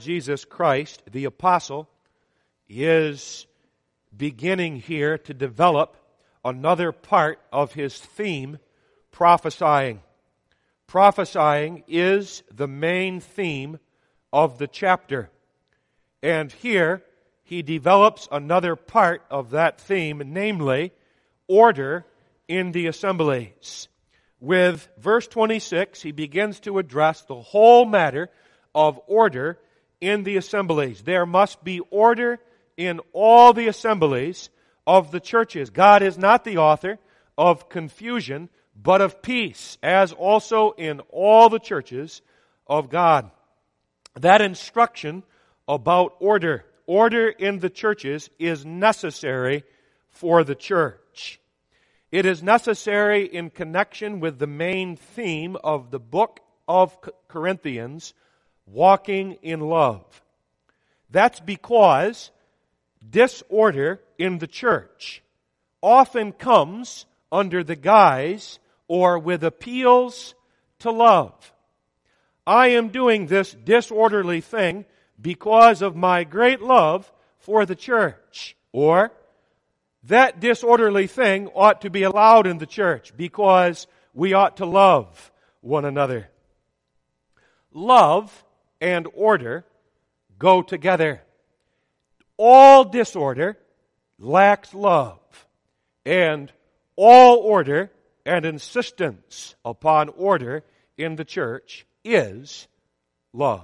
Jesus Christ, the apostle, is beginning here to develop another part of his theme, prophesying. Prophesying is the main theme of the chapter. And here he develops another part of that theme, namely, order in the assemblies. With verse 26, he begins to address the whole matter of order in the assemblies. There must be order in all the assemblies of the churches. God is not the author of confusion, but of peace, as also in all the churches of God. That instruction about order in the churches is necessary for the church. It is necessary in connection with the main theme of the book of Corinthians, walking in love. That's because disorder in the church often comes under the guise or with appeals to love. I am doing this disorderly thing because of my great love for the church. Or, that disorderly thing ought to be allowed in the church because we ought to love one another. Love and order go together. All disorder lacks love, and all order and insistence upon order in the church is love.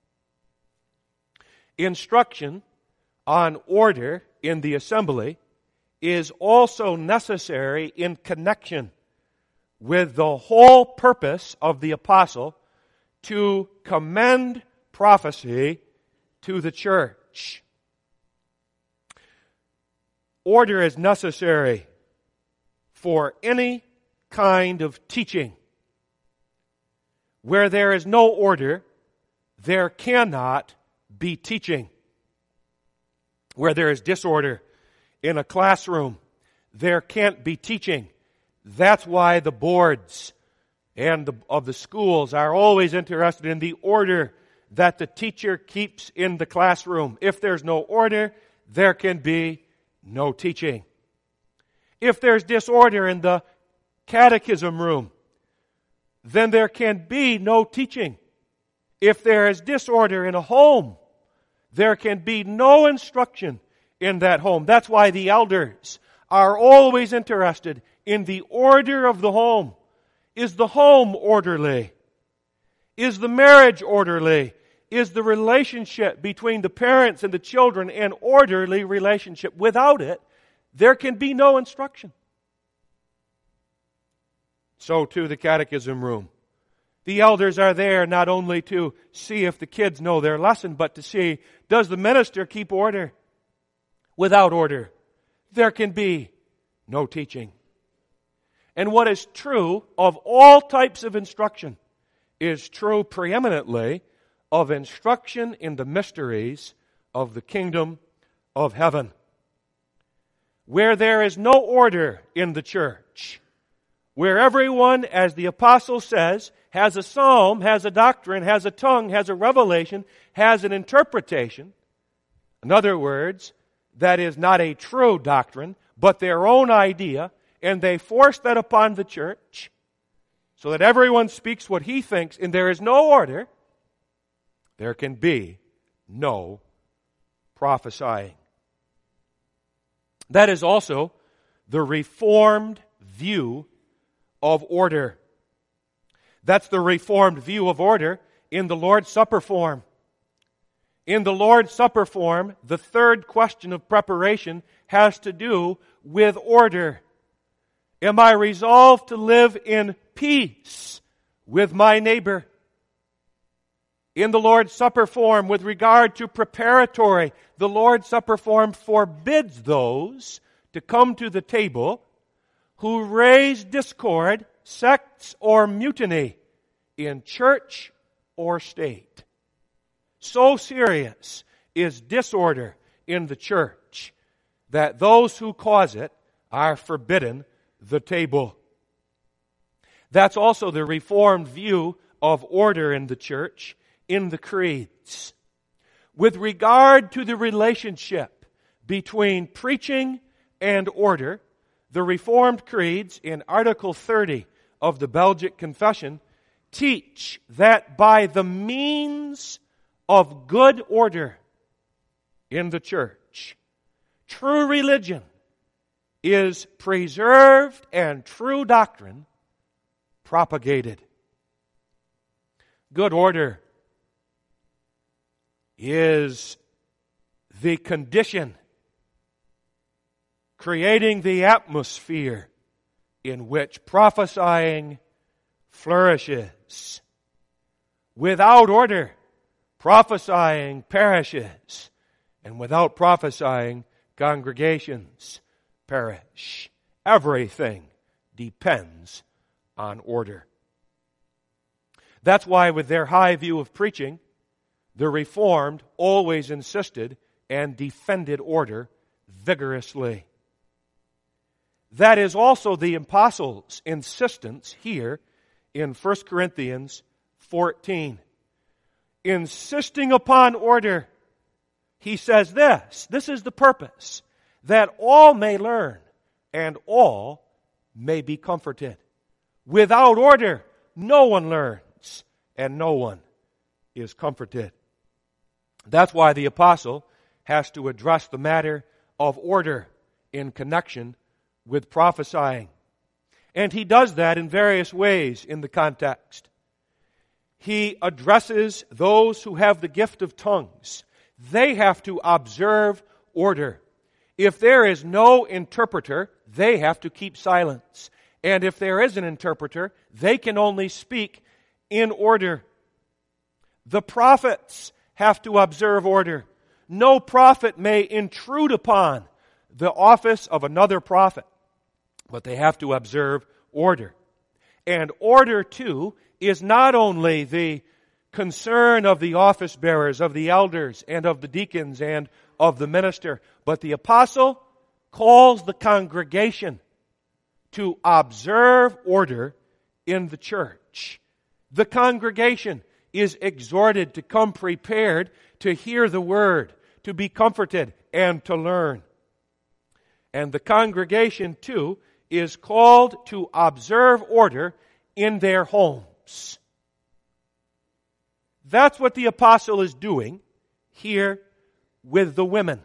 Instruction on order in the assembly is also necessary in connection with the whole purpose of the apostle to commend prophecy to the church. Order is necessary for any kind of teaching. Where there is no order, there cannot be teaching. Where there is disorder in a classroom, there can't be teaching. That's why the boards of the schools are always interested in the order that the teacher keeps in the classroom. If there's no order, there can be no teaching. If there's disorder in the catechism room, then there can be no teaching. If there is disorder in a home, there can be no instruction in that home. That's why the elders are always interested in the order of the home. Is the home orderly? Is the marriage orderly? Is the relationship between the parents and the children an orderly relationship? Without it, there can be no instruction. So too the catechism room. The elders are there not only to see if the kids know their lesson, but to see, does the minister keep order? Without order, there can be no teaching. And what is true of all types of instruction is true preeminently of instruction in the mysteries of the kingdom of heaven. Where there is no order in the church, where everyone, as the apostle says, has a psalm, has a doctrine, has a tongue, has a revelation, has an interpretation. In other words, that is not a true doctrine, but their own idea, and they force that upon the church so that everyone speaks what he thinks, and there is no order, there can be no prophesying. That is also the Reformed view of order. That's the Reformed view of order in the Lord's Supper form. In the Lord's Supper form, the third question of preparation has to do with order. Am I resolved to live in peace with my neighbor? In the Lord's Supper form, with regard to preparatory, the Lord's Supper form forbids those to come to the table who raise discord, sects, or mutiny in church or state. So serious is disorder in the church that those who cause it are forbidden the table. That's also the Reformed view of order in the church in the creeds. With regard to the relationship between preaching and order, the Reformed creeds in Article 30 of the Belgic Confession teach that by the means of good order in the church, true religion is preserved and true doctrine propagated. Good order is the condition creating the atmosphere in which prophesying flourishes. Without order, prophesying perishes, and without prophesying, congregations perish. Everything depends on order. That's why, with their high view of preaching, the Reformed always insisted and defended order vigorously. That is also the apostle's insistence here in 1 Corinthians 14. Insisting upon order, he says this is the purpose, that all may learn and all may be comforted. Without order, no one learns and no one is comforted. That's why the apostle has to address the matter of order in connection with prophesying. And he does that in various ways in the context. He addresses those who have the gift of tongues. They have to observe order. If there is no interpreter, they have to keep silence. And if there is an interpreter, they can only speak in order. The prophets have to observe order. No prophet may intrude upon the office of another prophet, but they have to observe order. And order, too, is not only the concern of the office bearers, of the elders, and of the deacons, and of the minister, but the apostle calls the congregation to observe order in the church. The congregation is exhorted to come prepared to hear the word, to be comforted, and to learn. And the congregation, too, is called to observe order in their homes. That's what the apostle is doing here with the women.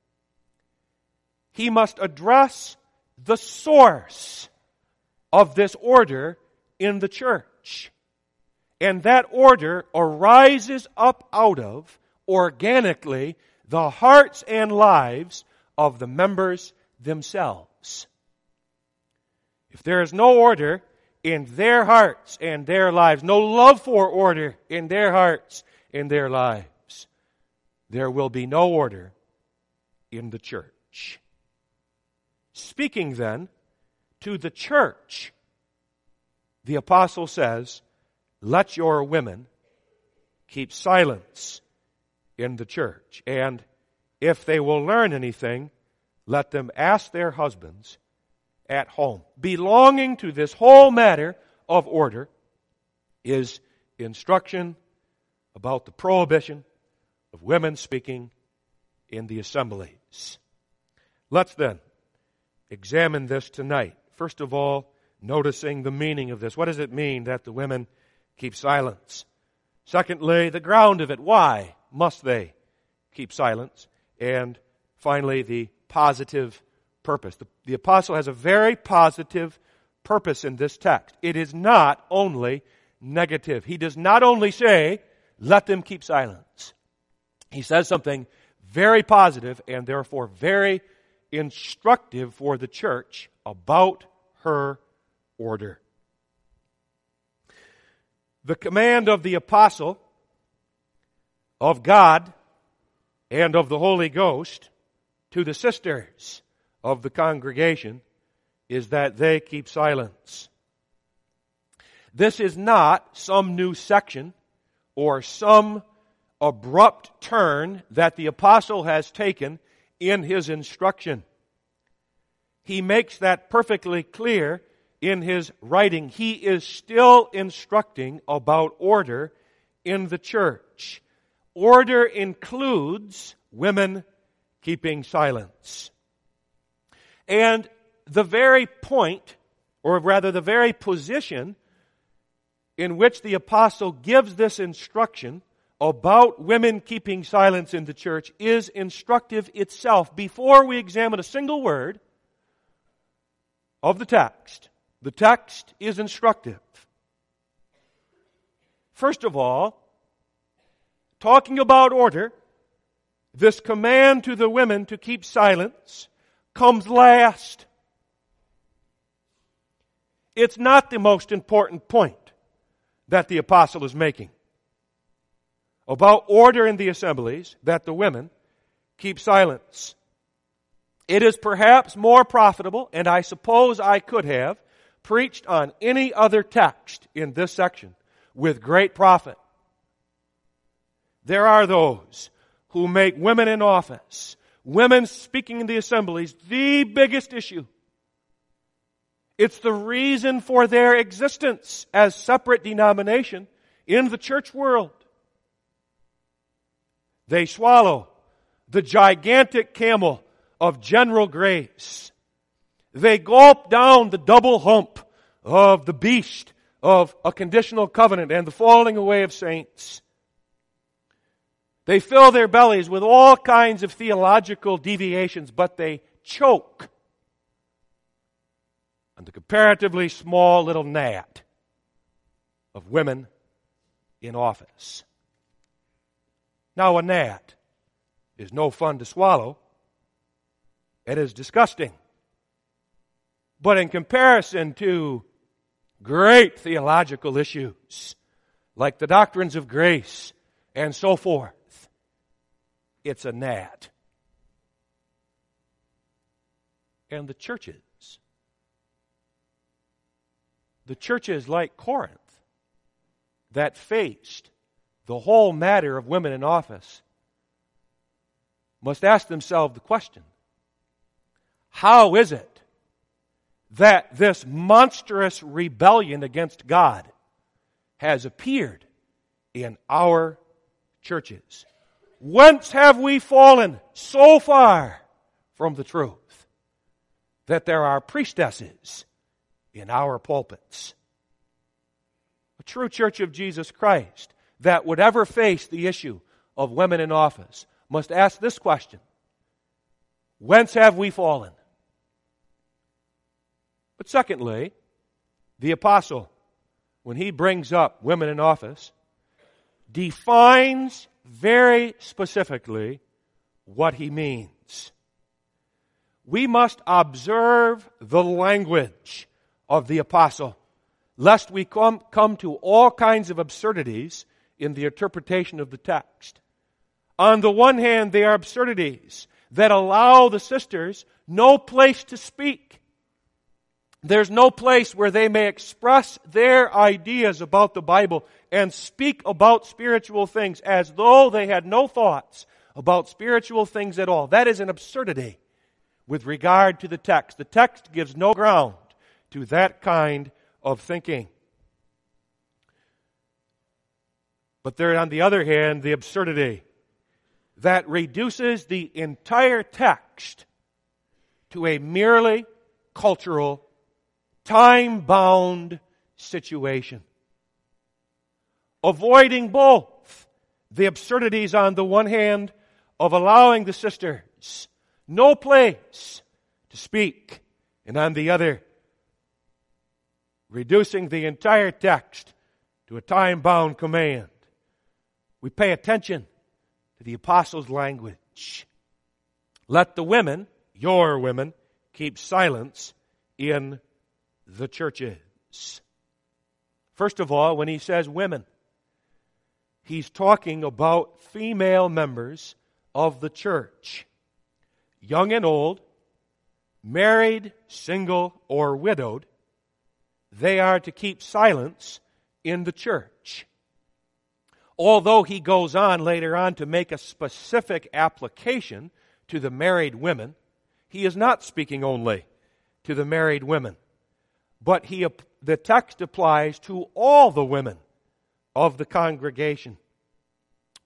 He must address the source of this order in the church. And that order arises up out of, organically, the hearts and lives of the members themselves. If there is no order in their hearts and their lives, no love for order in their hearts and their lives, there will be no order in the church. Speaking then to the church, the apostle says, let your women keep silence in the church. And if they will learn anything, let them ask their husbands at home. Belonging to this whole matter of order is instruction about the prohibition of women speaking in the assemblies. Let's then examine this tonight. First of all, noticing the meaning of this. What does it mean that the women keep silence? Secondly, the ground of it. Why must they keep silence? And finally, the positive purpose. The apostle has a very positive purpose in this text. It is not only negative. He does not only say, let them keep silence. He says something very positive and therefore very instructive for the church about her order. The command of the apostle, of God, and of the Holy Ghost to the sisters of the congregation is that they keep silence. This is not some new section or some abrupt turn that the apostle has taken in his instruction. He makes that perfectly clear in his writing. He is still instructing about order in the church. order includes women keeping silence. And the very point, or rather the very position in which the apostle gives this instruction about women keeping silence in the church is instructive itself. Before we examine a single word of the text is instructive. First of all, talking about order, this command to the women to keep silence comes last. It's not the most important point that the apostle is making about order in the assemblies, that the women keep silence. It is perhaps more profitable, and I suppose I could have preached on any other text in this section with great profit. There are those who make women in office, women speaking in the assemblies, the biggest issue. It's the reason for their existence as separate denomination in the church world. They swallow the gigantic camel of general grace. They gulp down the double hump of the beast of a conditional covenant and the falling away of saints. They fill their bellies with all kinds of theological deviations, but they choke on the comparatively small little gnat of women in office. Now, a gnat is no fun to swallow. It is disgusting. But in comparison to great theological issues, like the doctrines of grace and so forth, it's a gnat. And the churches like Corinth that faced the whole matter of women in office must ask themselves the question, how is it that this monstrous rebellion against God has appeared in our churches? Whence have we fallen so far from the truth that there are priestesses in our pulpits? A true church of Jesus Christ that would ever face the issue of women in office must ask this question: whence have we fallen? But secondly, the apostle, when he brings up women in office, defines very specifically what he means. We must observe the language of the apostle, lest we come to all kinds of absurdities in the interpretation of the text. On the one hand, they are absurdities that allow the sisters no place to speak. There's no place where they may express their ideas about the Bible and speak about spiritual things as though they had no thoughts about spiritual things at all. That is an absurdity with regard to the text. The text gives no ground to that kind of thinking. But there, on the other hand, the absurdity that reduces the entire text to a merely cultural, time-bound situation. Avoiding both the absurdities on the one hand of allowing the sisters no place to speak, and on the other, reducing the entire text to a time-bound command. We pay attention to the apostles' language. Let the women, your women, keep silence in the churches. First of all, when he says women, he's talking about female members of the church. Young and old, married, single, or widowed, they are to keep silence in the church. Although he goes on later on to make a specific application to the married women, he is not speaking only to the married women, but the text applies to all the women of the congregation.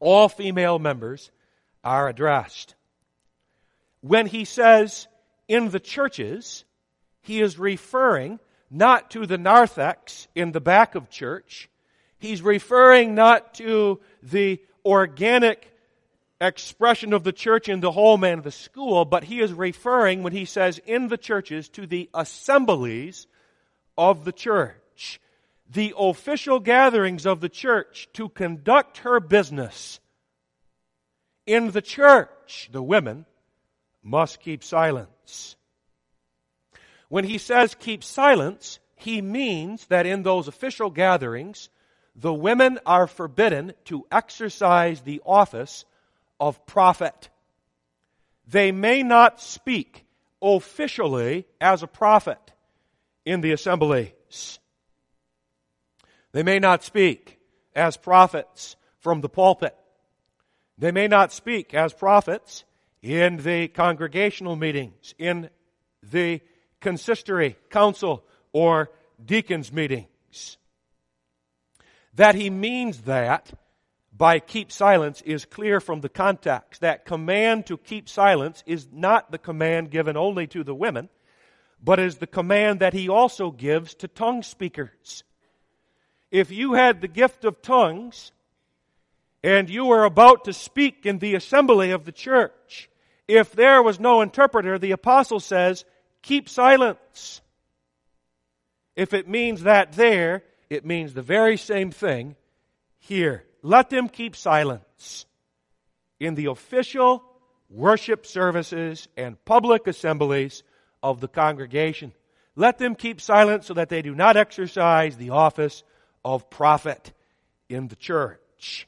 All female members are addressed. When he says in the churches, he is referring not to the narthex in the back of church. He's referring not to the organic expression of the church in the home and the school, but he is referring, when he says in the churches, to the assemblies of the church, the official gatherings of the church to conduct her business. In the church, the women must keep silence. When he says keep silence, he means that in those official gatherings, the women are forbidden to exercise the office of prophet. They may not speak officially as a prophet in the assemblies. They may not speak as prophets from the pulpit. They may not speak as prophets in the congregational meetings, in the consistory, council, or deacons' meetings. That he means that by keep silence is clear from the context. That command to keep silence is not the command given only to the women, but is the command that he also gives to tongue speakers. If you had the gift of tongues and you were about to speak in the assembly of the church, if there was no interpreter, the apostle says, keep silence. If it means that there, it means the very same thing here. Let them keep silence in the official worship services and public assemblies of the congregation. Let them keep silent so that they do not exercise the office of prophet in the church.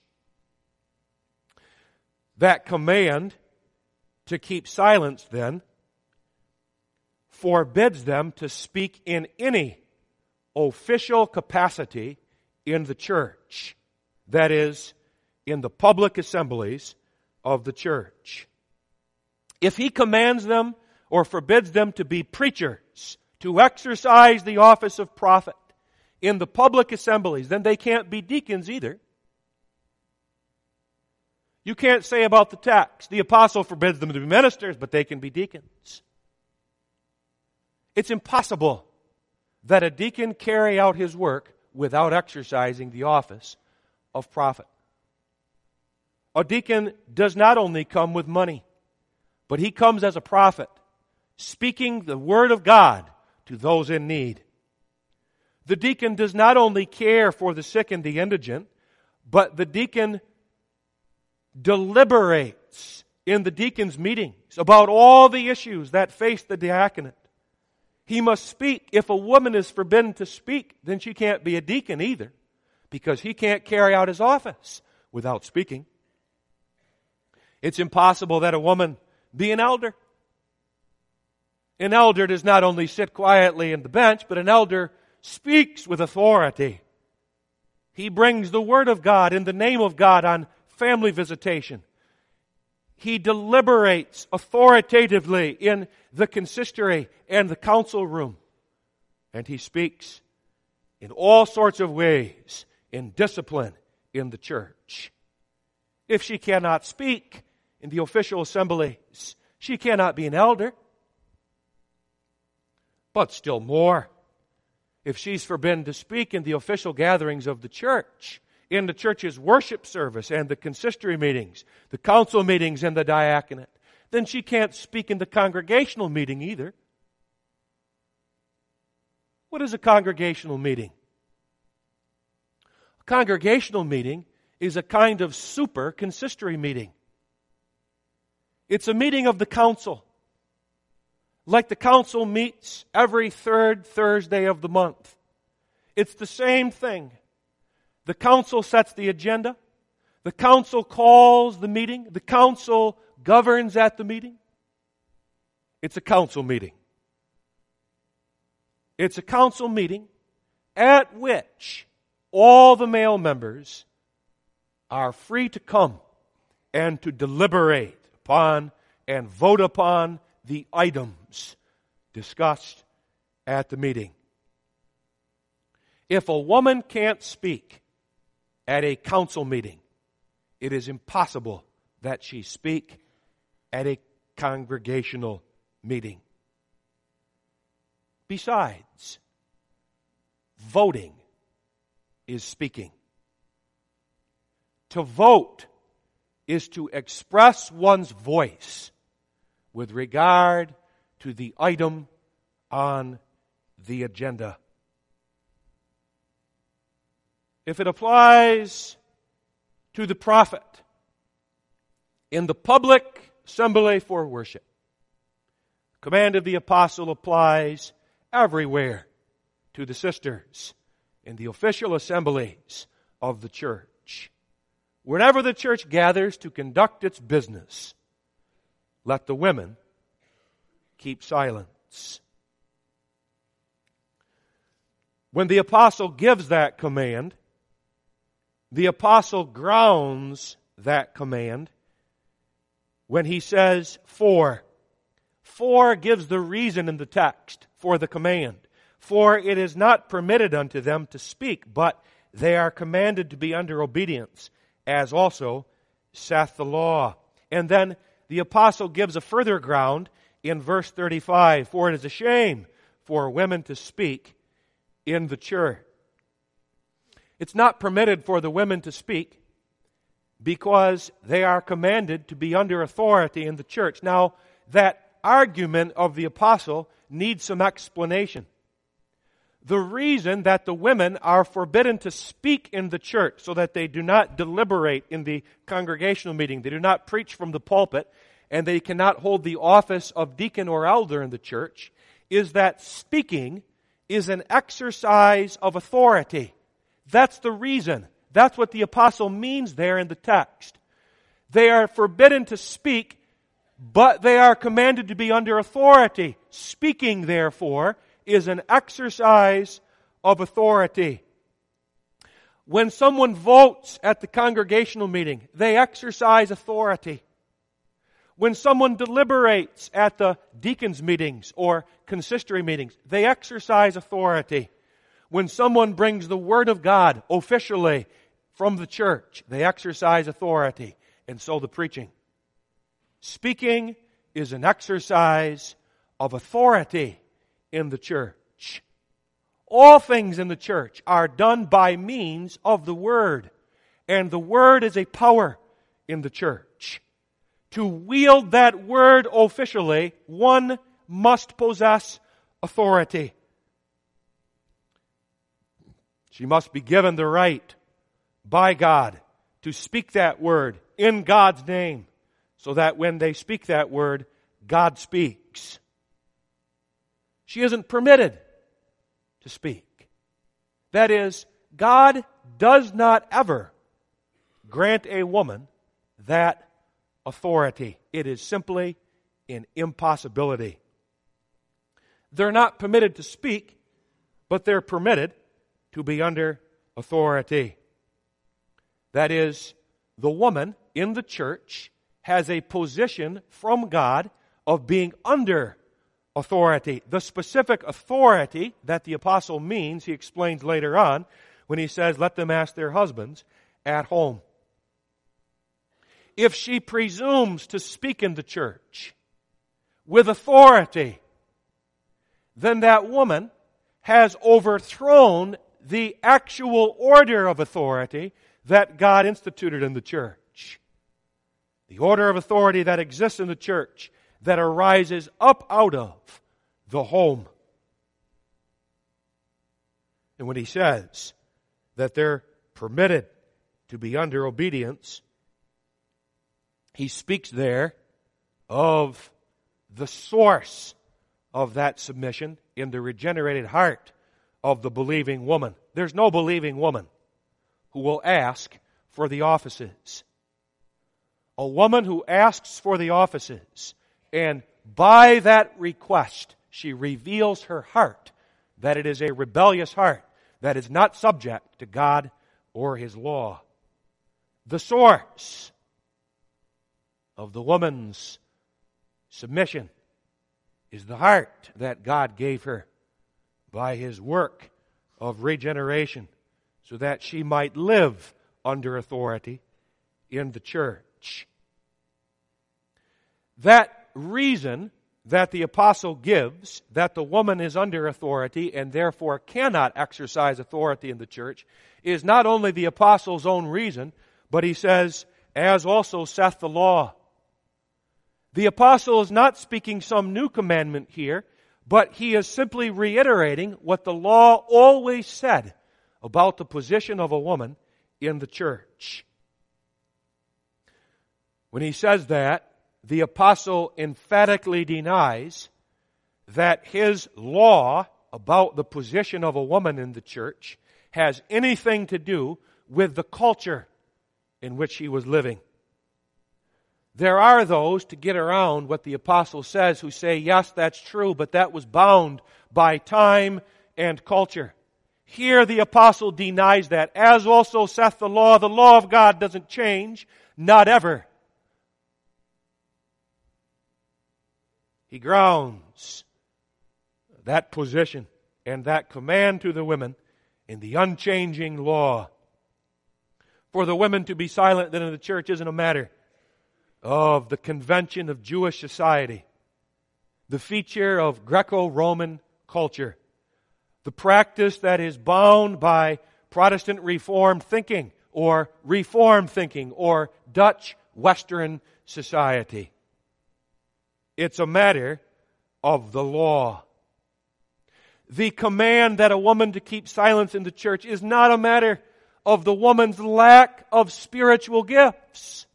That command to keep silence, then, forbids them to speak in any official capacity in the church. That is, in the public assemblies of the church. If he commands them or forbids them to be preachers, to exercise the office of prophet in the public assemblies, then they can't be deacons either. You can't say about the text, the apostle forbids them to be ministers, but they can be deacons. It's impossible that a deacon carry out his work without exercising the office of prophet. A deacon does not only come with money, but he comes as a prophet, speaking the word of God to those in need. The deacon does not only care for the sick and the indigent, but the deacon deliberates in the deacon's meetings about all the issues that face the diaconate. He must speak. If a woman is forbidden to speak, then she can't be a deacon either, because he can't carry out his office without speaking. It's impossible that a woman be an elder. An elder does not only sit quietly in the bench, but an elder speaks with authority. He brings the word of God in the name of God on family visitation. He deliberates authoritatively in the consistory and the council room. And he speaks in all sorts of ways in discipline in the church. If she cannot speak in the official assemblies, she cannot be an elder. But still more, if she's forbidden to speak in the official gatherings of the church, in the church's worship service and the consistory meetings, the council meetings and the diaconate, then she can't speak in the congregational meeting either. What is a congregational meeting? A congregational meeting is a kind of super consistory meeting. It's a meeting of the council. Like the council meets every third Thursday of the month. It's the same thing. The council sets the agenda. The council calls the meeting. The council governs at the meeting. It's a council meeting. It's a council meeting at which all the male members are free to come and to deliberate upon and vote upon the items discussed at the meeting. If a woman can't speak at a council meeting, it is impossible that she speak at a congregational meeting. Besides, voting is speaking. To vote is to express one's voice with regard to the item on the agenda. If it applies to the prophet in the public assembly for worship, the command of the apostle applies everywhere to the sisters in the official assemblies of the church. Whenever the church gathers to conduct its business, let the women keep silence. When the apostle gives that command, the apostle grounds that command when he says for. For gives the reason in the text for the command. For it is not permitted unto them to speak, but they are commanded to be under obedience, as also saith the law. And then the apostle gives a further ground in verse 35. For it is a shame for women to speak in the church. It's not permitted for the women to speak because they are commanded to be under authority in the church. Now, that argument of the apostle needs some explanation. The reason that the women are forbidden to speak in the church so that they do not deliberate in the congregational meeting, they do not preach from the pulpit, and they cannot hold the office of deacon or elder in the church, is that speaking is an exercise of authority. That's the reason. That's what the apostle means there in the text. They are forbidden to speak, but they are commanded to be under authority. Speaking, therefore, is an exercise of authority. When someone votes at the congregational meeting, they exercise authority. When someone deliberates at the deacons' meetings or consistory meetings, they exercise authority. When someone brings the Word of God officially from the church, they exercise authority. And so the preaching. Speaking is an exercise of authority in the church. All things in the church are done by means of the Word. And the Word is a power in the church. To wield that Word officially, one must possess authority. She must be given the right by God to speak that Word in God's name, so that when they speak that Word, God speaks. She isn't permitted to speak. That is, God does not ever grant a woman that authority. It is simply an impossibility. They're not permitted to speak, but they're permitted to be under authority. That is, the woman in the church has a position from God of being under authority. The specific authority that the apostle means, he explains later on when he says, let them ask their husbands at home. If she presumes to speak in the church with authority, then that woman has overthrown the actual order of authority that God instituted in the church. The order of authority that exists in the church that arises up out of the home. And when he says that they're permitted to be under obedience, he speaks there of the source of that submission in the regenerated heart of the believing woman. There's no believing woman who will ask for the offices. A woman who asks for the offices, and by that request, she reveals her heart, that it is a rebellious heart, that is not subject to God or His law. The source of the woman's submission is the heart that God gave her by His work of regeneration, so that she might live under authority in the church. That reason that the apostle gives, that the woman is under authority and therefore cannot exercise authority in the church, is not only the apostle's own reason, but he says, as also saith the law. The apostle is not speaking some new commandment here, but he is simply reiterating what the law always said about the position of a woman in the church. When he says that, the apostle emphatically denies that his law about the position of a woman in the church has anything to do with the culture in which he was living. There are those, to get around what the apostle says, who say, yes, that's true, but that was bound by time and culture. Here the apostle denies that. As also saith the law of God doesn't change, not ever. He grounds that position and that command to the women in the unchanging law. For the women to be silent then in the church isn't a matter of the convention of Jewish society, the feature of Greco-Roman culture, the practice that is bound by Protestant Reformed thinking or Reform thinking or Dutch Western society. It's a matter of the law. The command that a woman to keep silence in the church is not a matter of the woman's lack of spiritual gifts.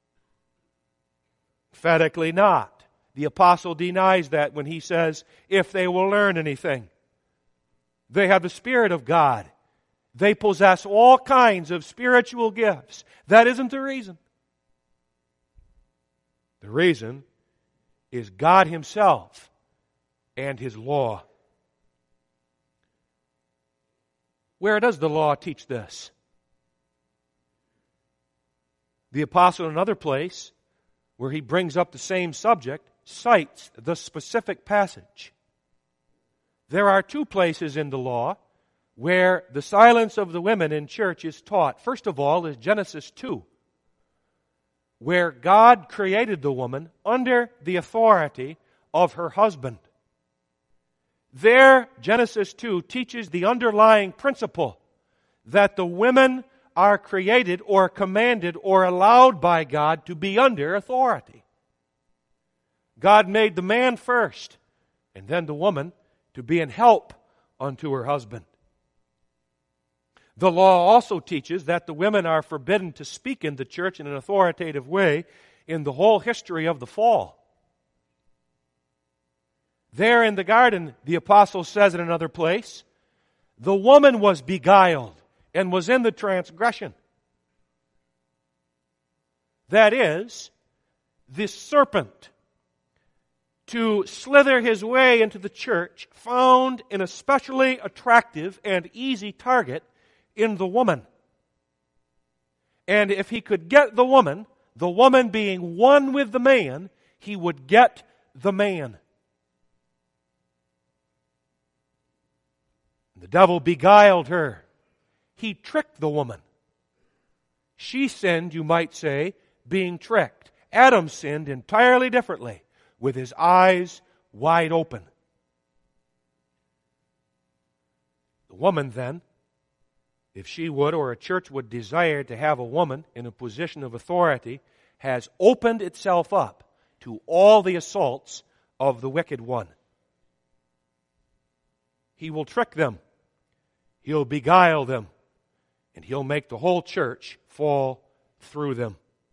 Emphatically not. The apostle denies that when he says, if they will learn anything. They have the Spirit of God. They possess all kinds of spiritual gifts. That isn't the reason. The reason is God Himself and His law. Where does the law teach this? The apostle in another place, where he brings up the same subject, cites the specific passage. There are two places in the law where the silence of the women in church is taught. First of all is Genesis 2, where God created the woman under the authority of her husband. There, Genesis 2 teaches the underlying principle that the women are created or commanded or allowed by God to be under authority. God made the man first, and then the woman to be an help unto her husband. The law also teaches that the women are forbidden to speak in the church in an authoritative way in the whole history of the fall. There in the garden, the apostle says in another place, the woman was beguiled and was in the transgression. That is, the serpent, to slither his way into the church, found an especially attractive and easy target in the woman. And if he could get the woman being one with the man, he would get the man. The devil beguiled her. He tricked the woman. She sinned, you might say, being tricked. Adam sinned entirely differently, with his eyes wide open. The woman then, if she would or a church would desire to have a woman in a position of authority, has opened itself up to all the assaults of the wicked one. He will trick them. He'll beguile them. And he'll make the whole church fall through them.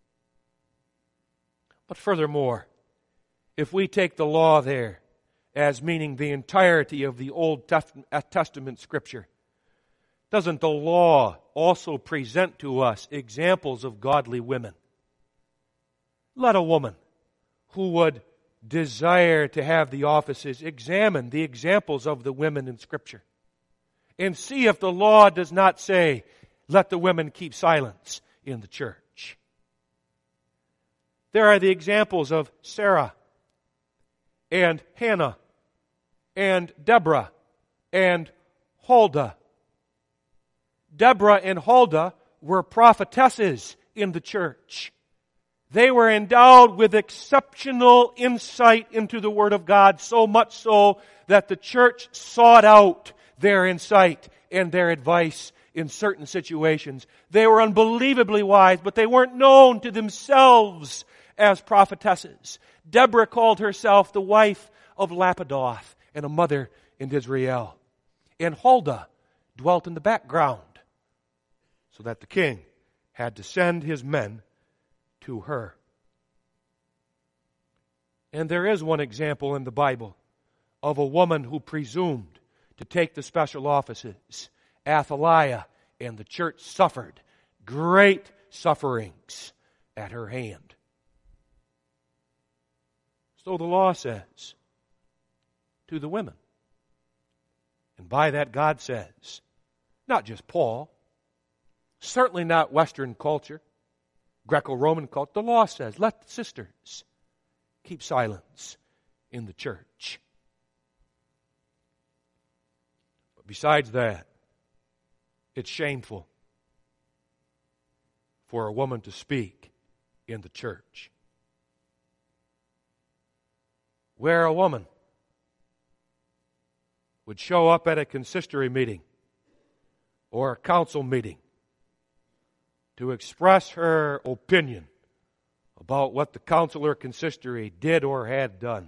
But furthermore, if we take the law there as meaning the entirety of the Old Testament Scripture, doesn't the law also present to us examples of godly women? Let a woman who would desire to have the offices examine the examples of the women in Scripture and see if the law does not say, let the women keep silence in the church. There are the examples of Sarah and Hannah and Deborah and Huldah. Deborah and Huldah were prophetesses in the church. They were endowed with exceptional insight into the Word of God, so much so that the church sought out their insight and their advice in certain situations. They were unbelievably wise, but they weren't known to themselves as prophetesses. Deborah called herself the wife of Lapidoth and a mother in Israel. And Huldah dwelt in the background, so that the king had to send his men to her. And there is one example in the Bible of a woman who presumed to take the special offices. Athaliah, and the church suffered great sufferings at her hand. So the law says to the women. And by that God says, not just Paul, certainly not Western culture, Greco-Roman culture. The law says, let the sisters keep silence in the church. But besides that, it's shameful for a woman to speak in the church. Where a woman would show up at a consistory meeting or a council meeting to express her opinion about what the council or consistory did or had done.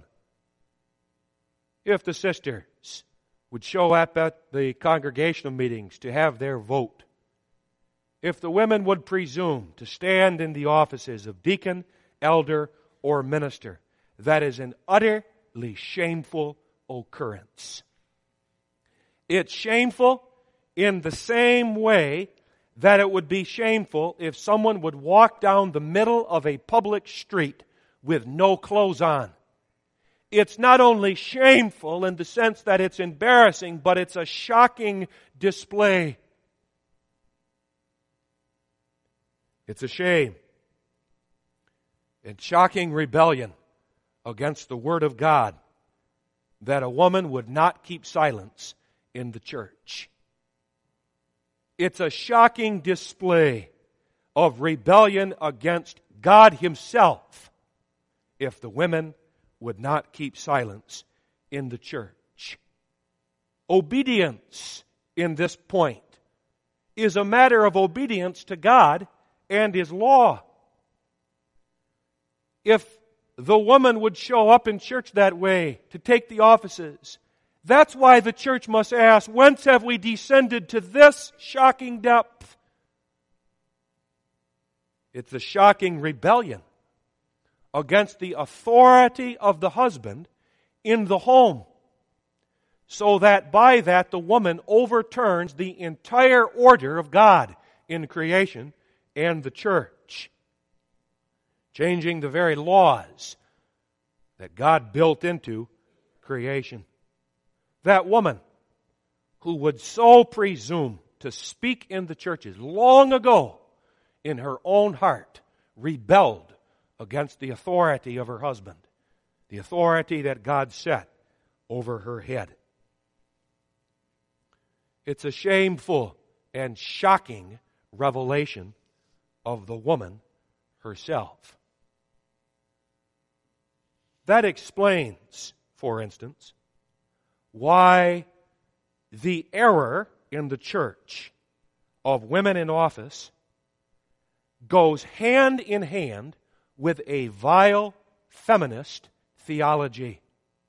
If the sisters would show up at the congregational meetings to have their vote, if the women would presume to stand in the offices of deacon, elder, or minister, that is an utterly shameful occurrence. It's shameful in the same way that it would be shameful if someone would walk down the middle of a public street with no clothes on. It's not only shameful in the sense that it's embarrassing, but it's a shocking display. It's a shame and shocking rebellion against the Word of God that a woman would not keep silence in the church. It's a shocking display of rebellion against God Himself if the women would not keep silence in the church. Obedience in this point is a matter of obedience to God and His law. If the woman would show up in church that way to take the offices, that's why the church must ask, whence have we descended to this shocking depth? It's a shocking rebellion against the authority of the husband in the home, so that by that the woman overturns the entire order of God in creation and the church, changing the very laws that God built into creation. That woman who would so presume to speak in the churches long ago in her own heart rebelled against the authority of her husband, the authority that God set over her head. It's a shameful and shocking revelation of the woman herself. That explains, for instance, why the error in the church of women in office goes hand in hand with a vile feminist theology.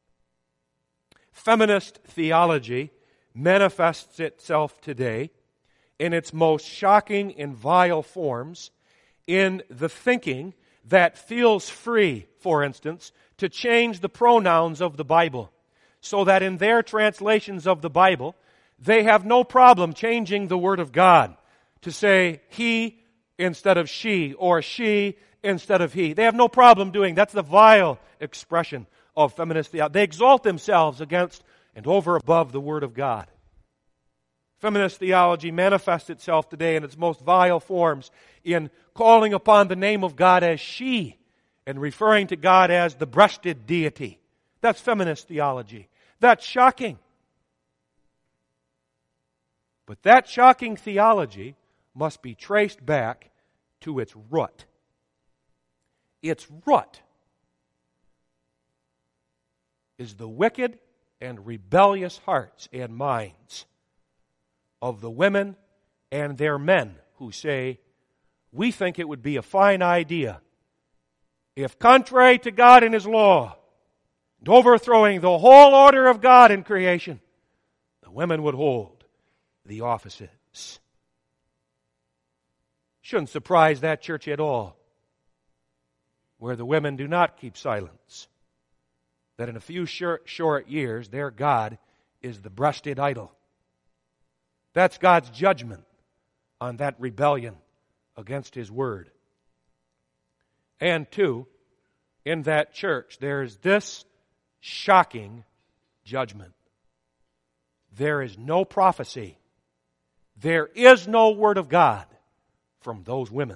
Feminist theology manifests itself today in its most shocking and vile forms in the thinking that feels free, for instance, to change the pronouns of the Bible, so that in their translations of the Bible, they have no problem changing the Word of God to say he instead of she, or she instead of he. They have no problem doing that. That's the vile expression of feminist theology. They exalt themselves against and over above the Word of God. Feminist theology manifests itself today in its most vile forms in calling upon the name of God as she and referring to God as the breasted deity. That's feminist theology. That's shocking. But that shocking theology must be traced back to its root. Its root is the wicked and rebellious hearts and minds of the women and their men who say, we think it would be a fine idea if, contrary to God and His law, and overthrowing the whole order of God in creation, the women would hold the offices. Shouldn't surprise that church at all, where the women do not keep silence, that in a few short years their God is the breasted idol. That's God's judgment on that rebellion against His word. And two, in that church there is this shocking judgment. There is no prophecy. There is no word of God from those women.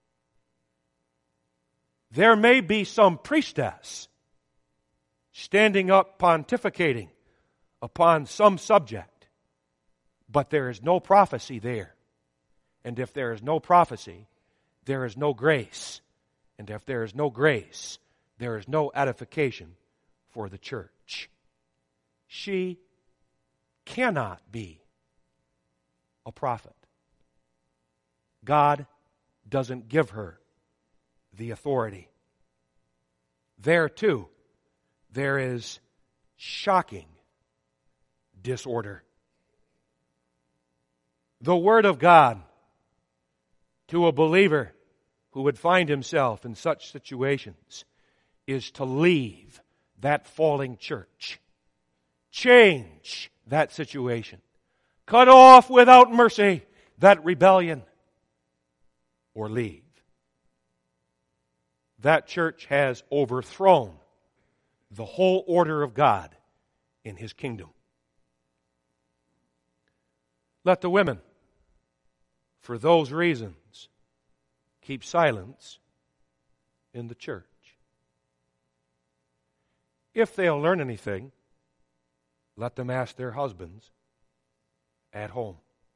There may be some priestess standing up pontificating upon some subject, but there is no prophecy there. And if there is no prophecy, there is no grace. And if there is no grace, there is no edification for the church. She cannot be a prophet. God doesn't give her the authority. There too, there is shocking disorder. The Word of God to a believer who would find himself in such situations is to leave that falling church. Change that situation. Cut off without mercy that rebellion, or leave. That church has overthrown the whole order of God in His kingdom. Let the women, for those reasons, keep silence in the church. If they'll learn anything, let them ask their husbands at home.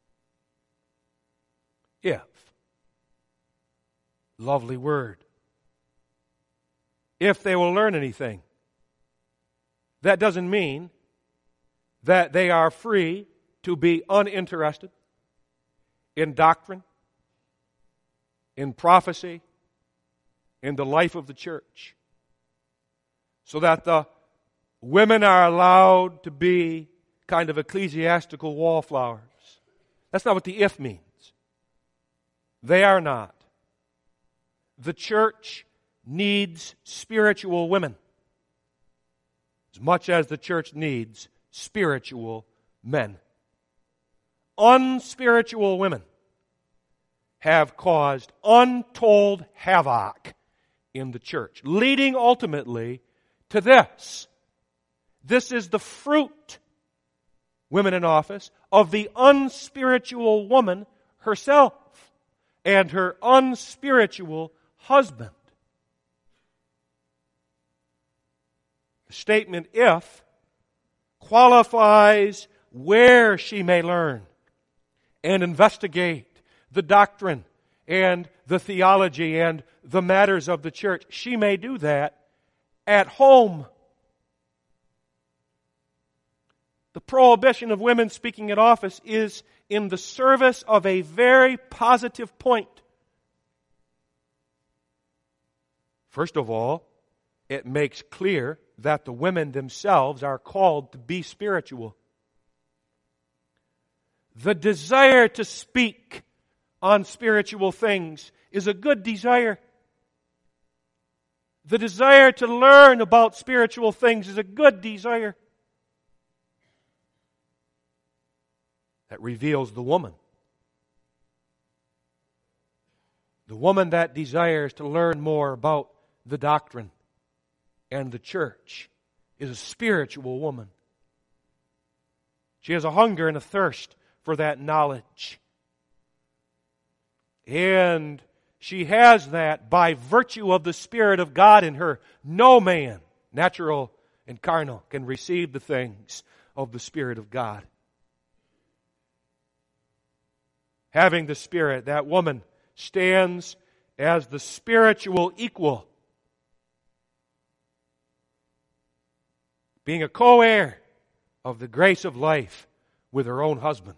If, lovely word, if they will learn anything, that doesn't mean that they are free to be uninterested in doctrine, in prophecy, in the life of the church, so that the women are allowed to be kind of ecclesiastical wallflowers. That's not what the if means. They are not. The church needs spiritual women as much as the church needs spiritual men. Unspiritual women have caused untold havoc in the church, leading ultimately to this. This is the fruit, women in office, of the unspiritual woman herself and her unspiritual husband. The statement if qualifies where she may learn and investigate the doctrine and the theology and the matters of the church. She may do that at home. The prohibition of women speaking in office is in the service of a very positive point. First of all, it makes clear that the women themselves are called to be spiritual. The desire to speak on spiritual things is a good desire. The desire to learn about spiritual things is a good desire. That reveals the woman. The woman that desires to learn more about the doctrine and the church is a spiritual woman. She has a hunger and a thirst for that knowledge. And she has that by virtue of the Spirit of God in her. No man, natural and carnal, can receive the things of the Spirit of God. Having the Spirit, that woman stands as the spiritual equal, being a co-heir of the grace of life with her own husband.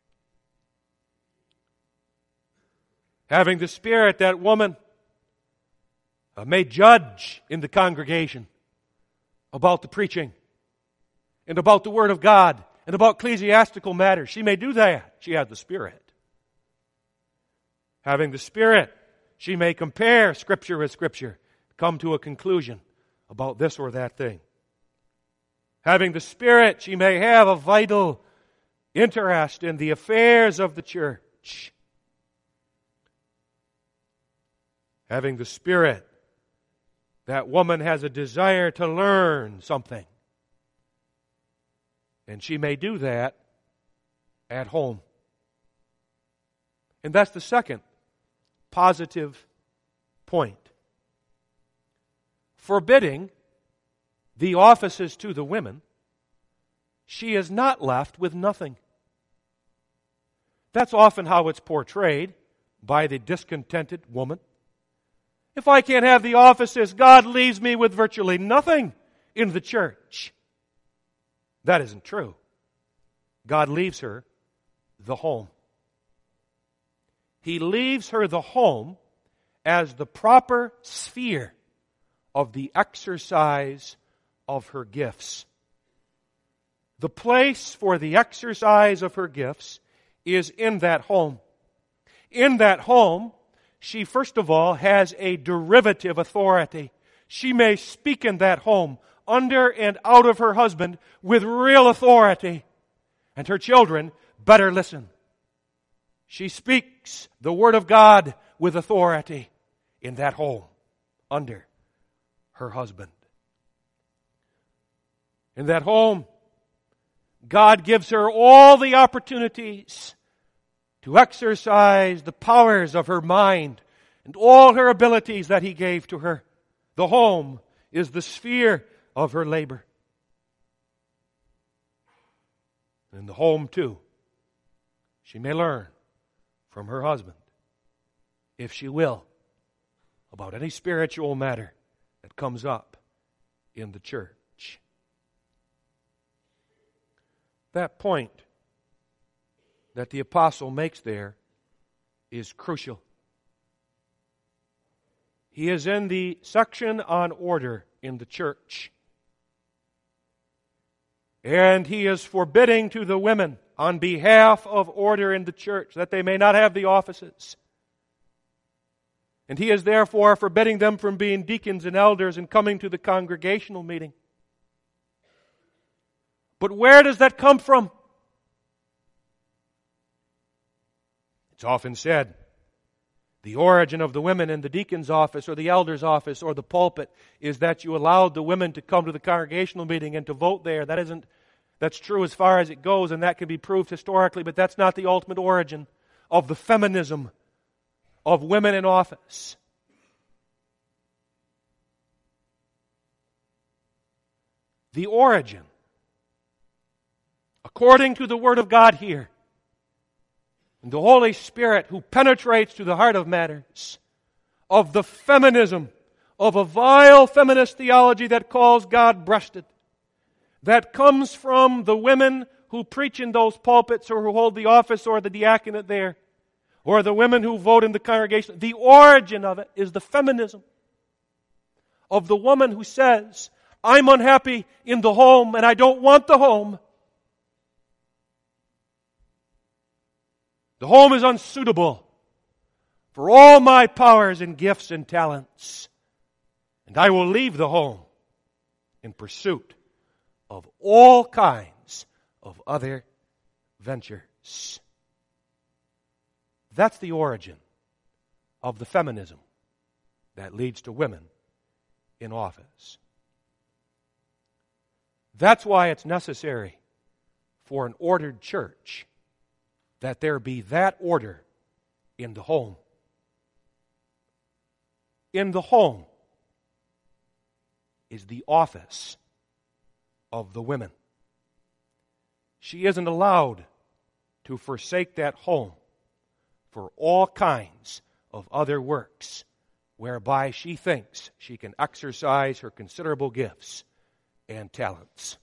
Having the Spirit, that woman may judge in the congregation about the preaching and about the Word of God and about ecclesiastical matters. She may do that. She has the Spirit. Having the Spirit, she may compare Scripture with Scripture, come to a conclusion about this or that thing. Having the Spirit, she may have a vital interest in the affairs of the church. Having the Spirit, that woman has a desire to learn something. And she may do that at home. And that's the second positive point. Forbidding the offices to the women, she is not left with nothing. That's often how it's portrayed by the discontented woman. If I can't have the offices, God leaves me with virtually nothing in the church. That isn't true. God leaves her the home. He leaves her the home as the proper sphere of the exercise of her gifts. The place for the exercise of her gifts is in that home. In that home, she first of all has a derivative authority. She may speak in that home under and out of her husband with real authority. And her children better listen. She speaks the Word of God with authority in that home under her husband. In that home, God gives her all the opportunities to exercise the powers of her mind and all her abilities that He gave to her. The home is the sphere of her labor. In the home, too, she may learn from her husband, if she will, about any spiritual matter that comes up in the church. That point that the apostle makes there is crucial. He is in the section on order in the church. And he is forbidding to the women on behalf of order in the church that they may not have the offices. And he is therefore forbidding them from being deacons and elders and coming to the congregational meeting. But where does that come from? It's often said, the origin of the women in the deacon's office or the elder's office or the pulpit is that you allowed the women to come to the congregational meeting and to vote there. That's true as far as it goes, and that can be proved historically, but that's not the ultimate origin of the feminism of women in office. The origin, according to the Word of God here, and the Holy Spirit who penetrates to the heart of matters, of the feminism, of a vile feminist theology that calls God breasted, that comes from the women who preach in those pulpits or who hold the office or the diaconate there, or the women who vote in the congregation. The origin of it is the feminism of the woman who says, I'm unhappy in the home and I don't want the home. The home is unsuitable for all my powers and gifts and talents. And I will leave the home in pursuit of all kinds of other ventures. That's the origin of the feminism that leads to women in office. That's why it's necessary for an ordered church that there be that order in the home. In the home is the office of the women. She isn't allowed to forsake that home for all kinds of other works whereby she thinks she can exercise her considerable gifts and talents.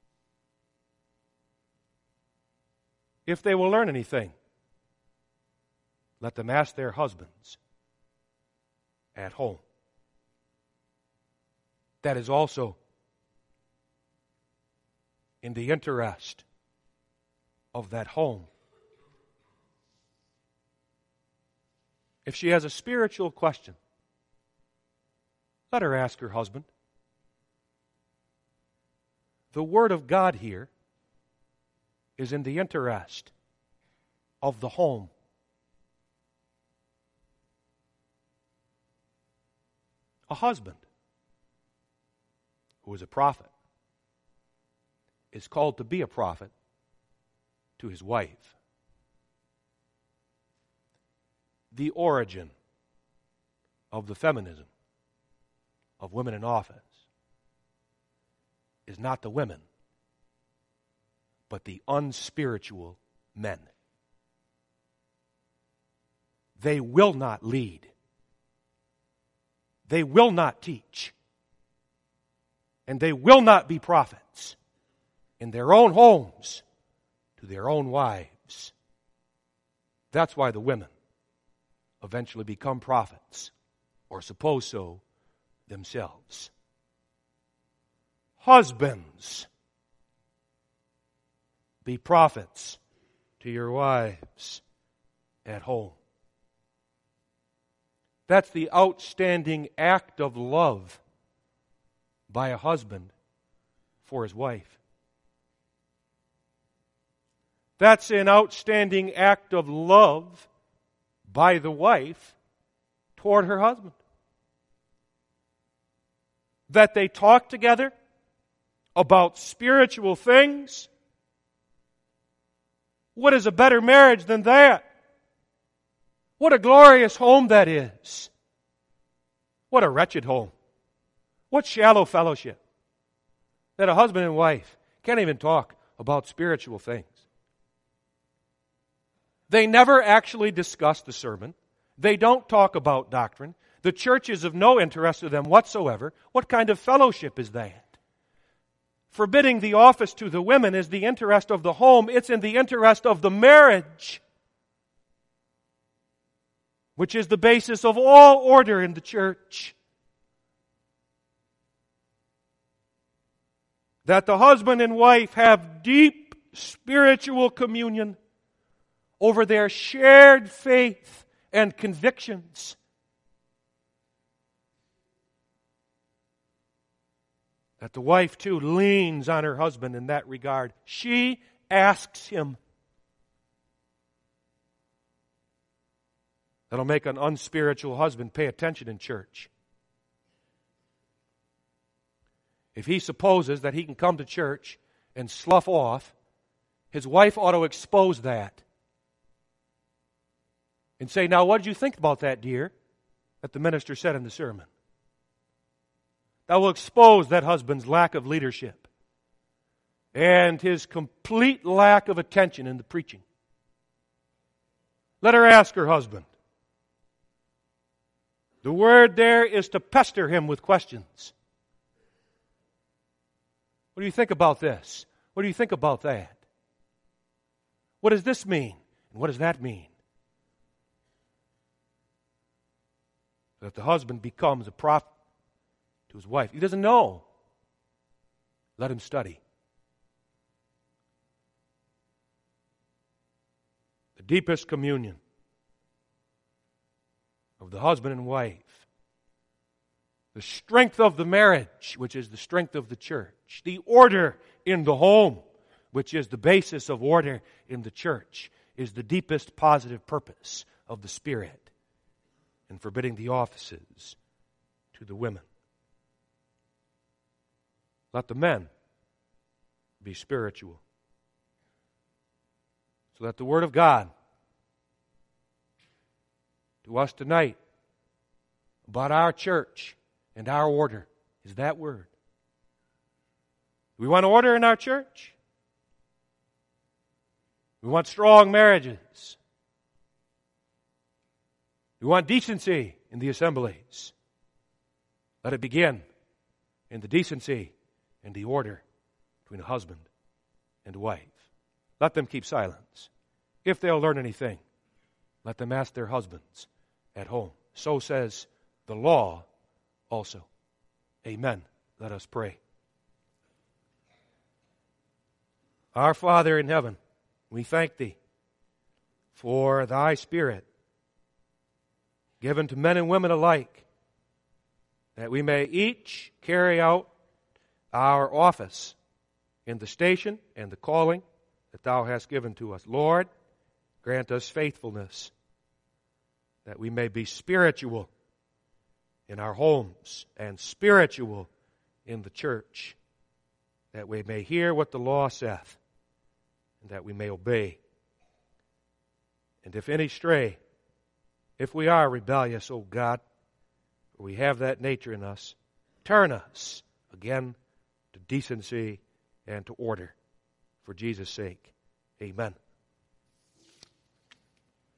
If they will learn anything, let them ask their husbands at home. That is also in the interest of that home. If she has a spiritual question, let her ask her husband. The Word of God here is in the interest of the home. A husband who is a prophet is called to be a prophet to his wife. The origin of the feminism of women in office is not the women, but the unspiritual men. They will not lead. They will not teach. And they will not be prophets in their own homes to their own wives. That's why the women eventually become prophets, or suppose so themselves. Husbands, be prophets to your wives at home. That's the outstanding act of love by a husband for his wife. That's an outstanding act of love by the wife toward her husband. That they talk together about spiritual things. What is a better marriage than that? What a glorious home that is. What a wretched home. What shallow fellowship. That a husband and wife can't even talk about spiritual things. They never actually discuss the sermon. They don't talk about doctrine. The church is of no interest to them whatsoever. What kind of fellowship is that? Forbidding the office to the women is the interest of the home. It's in the interest of the marriage, which is the basis of all order in the church. That the husband and wife have deep spiritual communion over their shared faith and convictions. That the wife too leans on her husband in that regard. She asks him. That'll make an unspiritual husband pay attention in church. If he supposes that he can come to church and slough off, his wife ought to expose that. And say, now what did you think about that, dear, that the minister said in the sermon? That will expose that husband's lack of leadership and his complete lack of attention in the preaching. Let her ask her husband. The word there is to pester him with questions. What do you think about this? What do you think about that? What does this mean? And what does that mean? That the husband becomes a prophet to his wife. He doesn't know. Let him study. The deepest communion of the husband and wife. The strength of the marriage, which is the strength of the church. The order in the home, which is the basis of order in the church, is the deepest positive purpose of the Spirit in forbidding the offices to the women. Let the men be spiritual. So that the Word of God to us tonight about our church and our order is that word. Do we want order in our church? We want strong marriages. We want decency in the assemblies. Let it begin in the decency and the order between a husband and a wife. Let them keep silence. If they'll learn anything, let them ask their husbands at home. So says the law also. Amen. Let us pray. Our Father in heaven, we thank Thee for Thy Spirit given to men and women alike, that we may each carry out our office in the station and the calling that Thou hast given to us. Lord, grant us faithfulness, that we may be spiritual in our homes and spiritual in the church, that we may hear what the law saith, and that we may obey. And if any stray, if we are rebellious, O God, for we have that nature in us, turn us again to decency and to order. For Jesus' sake, amen.